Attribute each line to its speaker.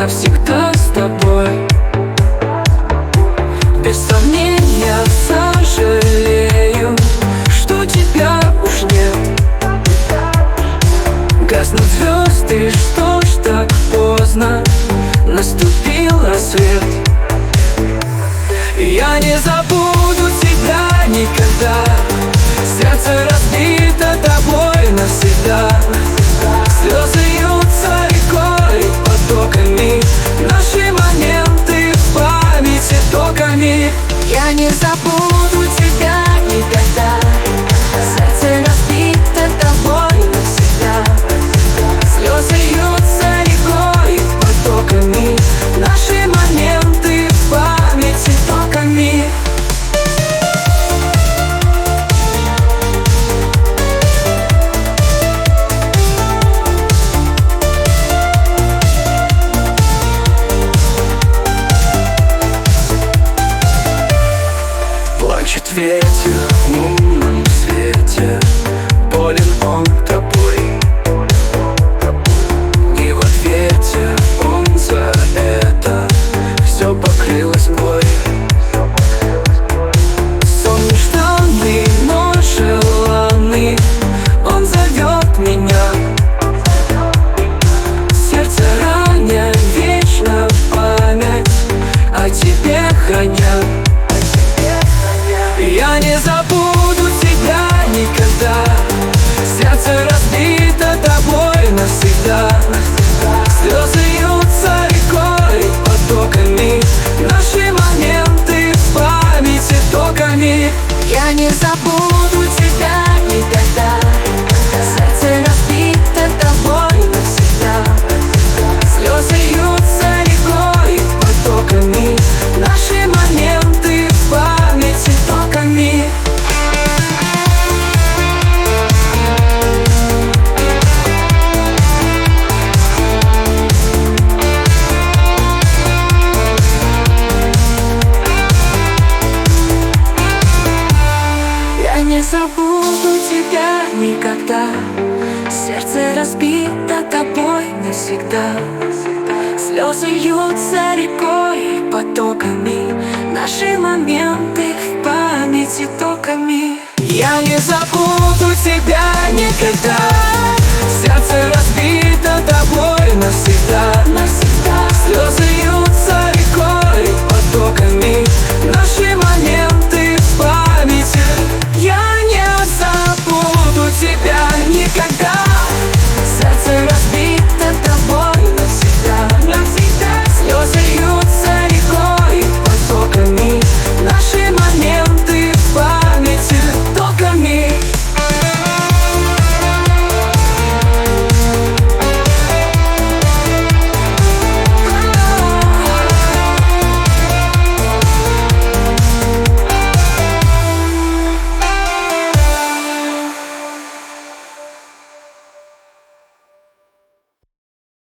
Speaker 1: навсегда с тобой. Без сомнения сожалею, что тебя уж нет. Гаснут звезды, что ж так поздно, наступил рассвет. Я не забуду тебя никогда, сердце разбито тобой навсегда. Слезы льются рекой, потоками, наши моменты в памяти токами. Я не забуду тебя никогда, сердце разбито тобой навсегда. Слезы льются рекой, потоками, наши моменты в памяти токами. Плачет ветер в лунном свете, болен он тобой. И в ответе он за это все покрылось мглой. Сон нежданный, но желанный, он зовет меня. Сердце раня, вечно память о тебе храня. Я не забуду тебя никогда, сердце разбито тобой навсегда. Слезы льются рекой, потоками, наши моменты в памяти токами. Я не забуду тебя никогда, сердце разбито тобой навсегда. Слезы льются рекой, потоками, наши моменты в памяти токами. Я не забуду тебя никогда, сердце разбито тобой навсегда. Слезы льются рекой, потоками, наши моменты в памяти токами. Я не забуду тебя никогда.